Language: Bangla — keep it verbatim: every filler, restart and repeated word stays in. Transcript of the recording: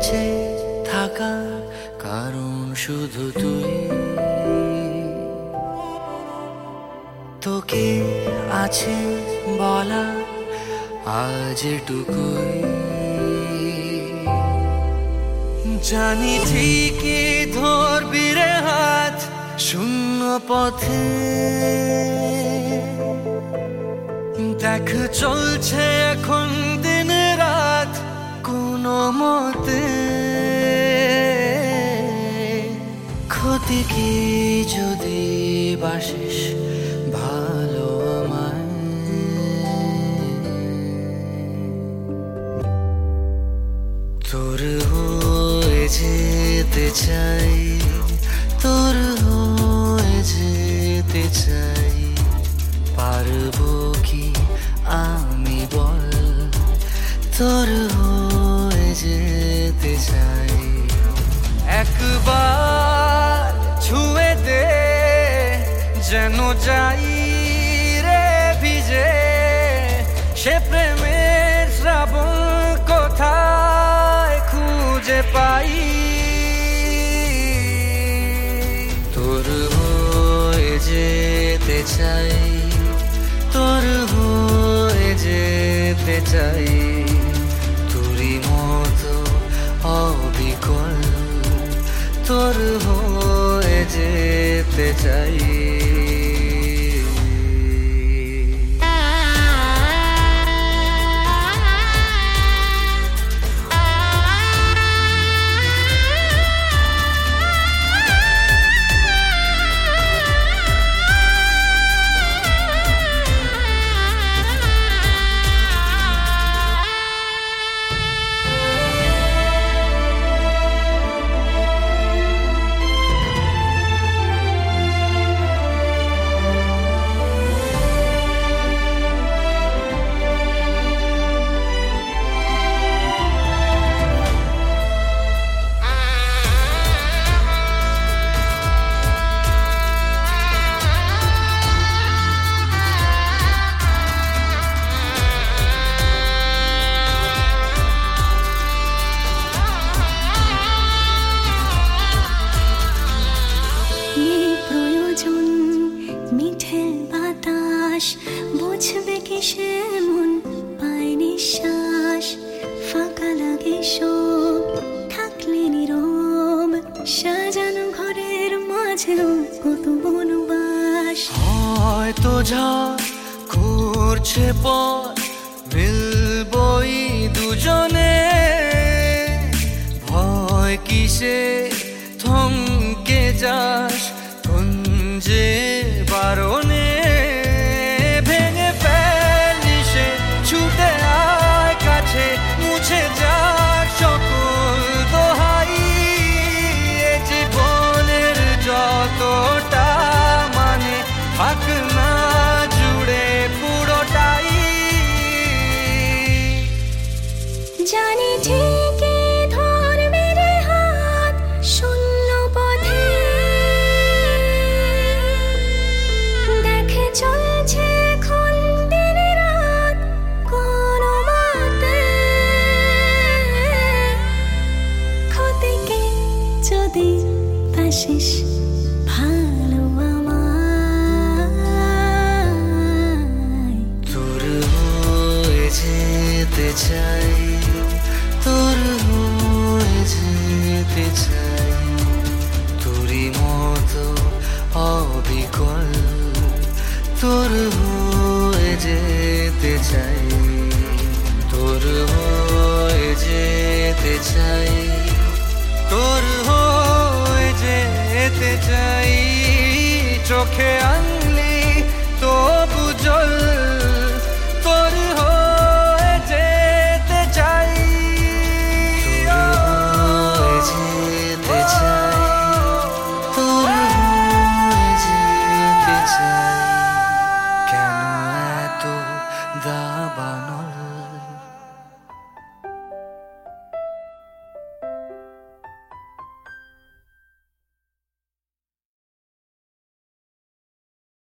বেঁচে থাকার কারণ শুধু তুই। তোকে আছে বলা আজ এটুকুই, জানি ঠিকই ধরবি রে হাত শূন্য পথে। দেখ চলছে এখন দিন রাত কোনো মতে, ক্ষতি কি যদি বাসিস ভালো আমায়। তোর হয়ে যেতে চাই, তোর হয়ে যেতে চাই, পারবো কি আমি বল, তোর হয়ে যেতে চাই। একবার ছুঁয়ে দে যেন যাই রে ভিজে, সে প্রেমের শ্রাবণ কোথায় খুঁজে পাই। তোর হয়ে যেতে চাই, তোর হয়ে যেতে চাই, তোরই মতো অবিকল, তোর হয়ে যেতে চাই। বুঝবে কিসে মন পায় নিঃশ্বাস, ফাঁকা লাগে সব থাকলে নীরব, সাজানো ঘরের মাঝেও কত বনবাস। হয়তো ঝড় করছে পথ মিলবই দুজনে, ভয় কিসে থমকে যাস কোন যে বারণে। মুছে যাক সকল দোহাই, জীবনের যতটা মানে থাক না জুড়ে পুরোটাই। জানি ঠিকই ধরবি রে হাত শূন্য পথে, দেখে চলছে এখন দিন রাত কোনো মতে, যদি বাসিস ভালো আমায়। তোর হয়ে যেতে চাই, তোর হয়ে যেতে চাই, তোরই মতো অবিকল, তোর হয়ে যেতে চাই, তোর হয়ে যেতে চাই, তোর হয়ে যেতে চাই, চোখে আন